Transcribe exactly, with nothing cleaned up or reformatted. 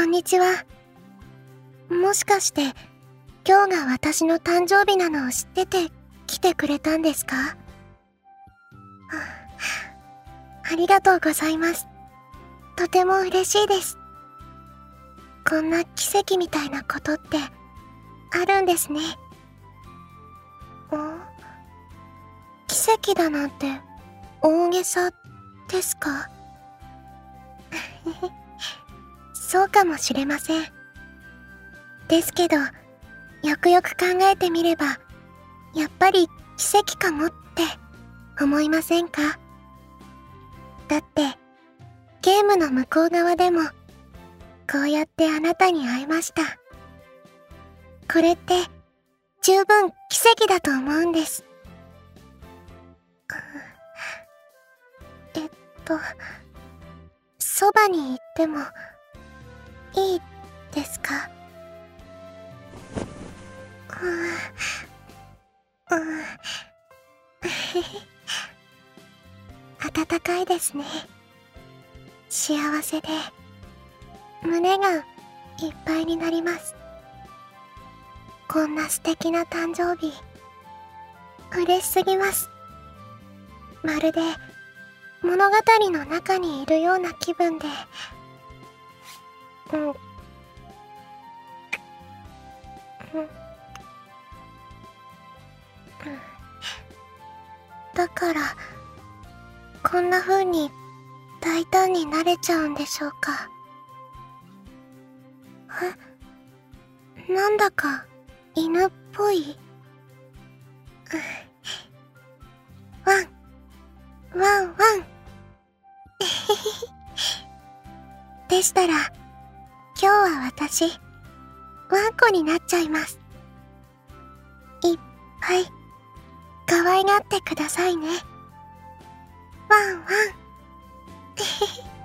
んにちは。もしかして今日が私の誕生日なのを知ってて来てくれたんですか？ありがとうございます。とても嬉しいです。こんな奇跡みたいなことってあるんですね。ん？奇跡だなんて大げさですか？そうかもしれません。ですけど、よくよく考えてみれば、やっぱり奇跡かもって思いませんか？だって、ゲームの向こう側でも、こうやってあなたに会えました。これって、十分奇跡だと思うんです。えっと、そばに行っても、いいですか？うーん、うーん、へへ。暖かいですね。幸せで、胸がいっぱいになります。こんな素敵な誕生日、嬉しすぎます。まるで物語の中にいるような気分で、うん、うん、だからこんな風に大胆になれちゃうんでしょうか。え、なんだか犬っぽい。ワンワンワンでしたら今日は私ワンコになっちゃいます。いっぱい可愛がってくださいね。ワンワン